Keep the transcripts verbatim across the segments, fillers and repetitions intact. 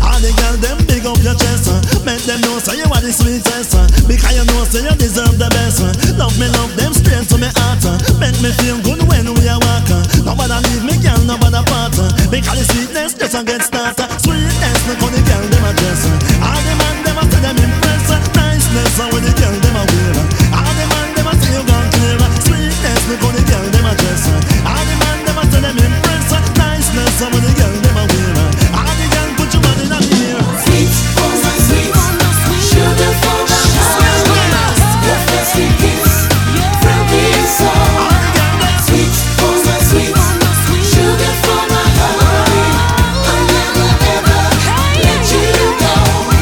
All the girls them big up your chest, uh. Make them know say you are the sweetest, uh. Because you know say you deserve the best, uh. Love me, love them straight to me heart, uh. Make me feel good when we are walking. Nobody leave me, girl, nobody part, uh. Because the sweetness just a get started. Sweetness, look how the girl them a dress, uh. All the man them a say them impress, uh. Niceness, uh, when the girl them a wear, uh. All the man them a say you gone clear, uh. Sweetness, look how the girl them a dress, uh. All the man them a say them impress, uh. Niceness, uh, when the girl them a wear, uh. All the girl put your body in the air. Sweet, oh my sweet, sugar for my heart. Your first sweet kiss from me inside. Sweet, oh my sweet, sugar for my heart. I'll never ever let you go.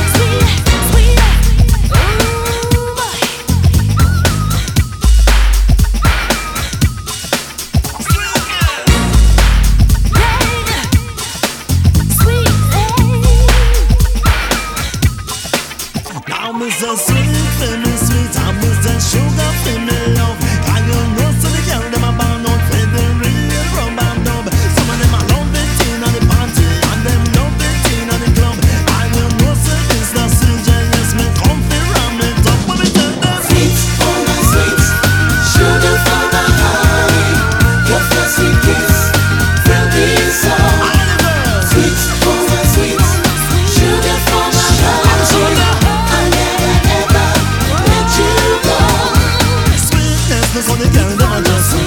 Now me so sweet, for me sweet, I me so sugar for me love. And you know so the girl them a born out for the real rum and dub. Some of them a love it in on the party, and them love it in on the club. And you know so this the C J, yes me come fi ram it up when me tell them. Sweet, oh my sweet, sugar for my heart. Your first sweet kiss from me inside. All the girls, Sweet, oh my sweet, sugar for my heart. I'll never ever let you go. sweetness, look how the girl them a dress.